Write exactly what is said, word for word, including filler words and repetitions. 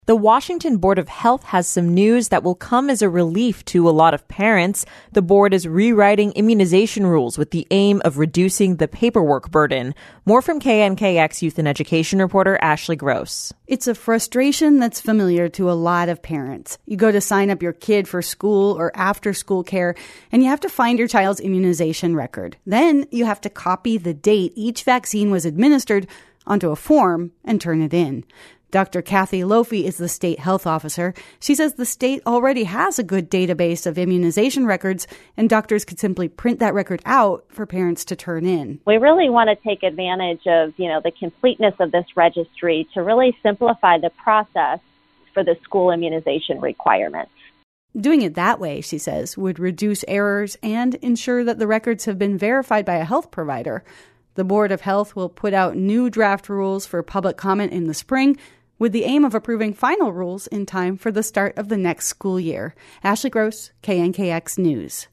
The Washington Board of Health has some news that will come as a relief to a lot of parents. The board is rewriting immunization rules with the aim of reducing the paperwork burden. More from K N K X Youth and Education reporter Ashley Gross. It's a frustration that's familiar to a lot of parents. You go to sign up your kid for school or after-school care, and you have to find your child's immunization record. Then you have to copy the date each vaccine was administered onto a form and turn it in. Doctor Kathy Lofi is the state health officer. She says the state already has a good database of immunization records, and doctors could simply print that record out for parents to turn in. We really want to take advantage of, you know, the completeness of this registry to really simplify the process for the school immunization requirements. Doing it that way, she says, would reduce errors and ensure that the records have been verified by a health provider. The Board of Health will put out new draft rules for public comment in the spring, with the aim of approving final rules in time for the start of the next school year. Ashley Gross, K N K X News.